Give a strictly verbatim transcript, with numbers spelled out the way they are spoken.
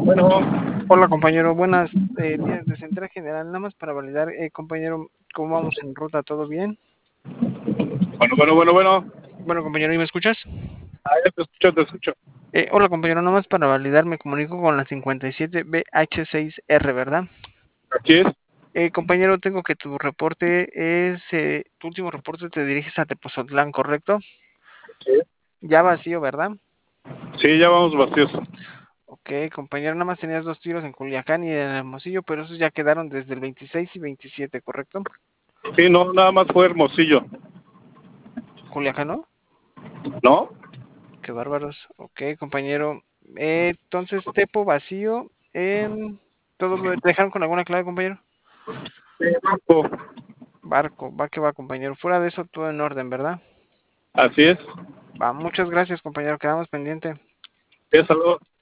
Bueno, Hola compañero, buenas eh, días de Central General, nada más para validar, eh, compañero, ¿cómo vamos en ruta? ¿Todo bien? bueno, bueno, bueno, bueno. Bueno compañero, ¿y me escuchas? Ah, ya te escucho, te escucho. Eh, hola compañero, nada más para validar, me comunico con la cincuenta y siete B H seis R, ¿verdad? Aquí es. Eh, compañero, tengo que tu reporte es, eh, tu último reporte te diriges a Tepozotlán, ¿correcto? Sí, Ya vacío, ¿verdad? sí, ya vamos vacíos. Ok, compañero, nada más tenías dos tiros en Culiacán y en Hermosillo, pero esos ya quedaron desde el veintiséis y veintisiete, ¿correcto? Sí, no, nada más fue Hermosillo, Culiacán, ¿no? ¿no? Qué bárbaros. Ok, compañero. Eh, entonces, Tepo vacío. em, ¿todo lo dejaron con alguna clave, compañero? Sí, Marco. Barco, va que va, compañero. Fuera de eso, todo en orden, ¿verdad? Así es. Va, muchas gracias, compañero. Quedamos pendiente. Sí, hasta luego.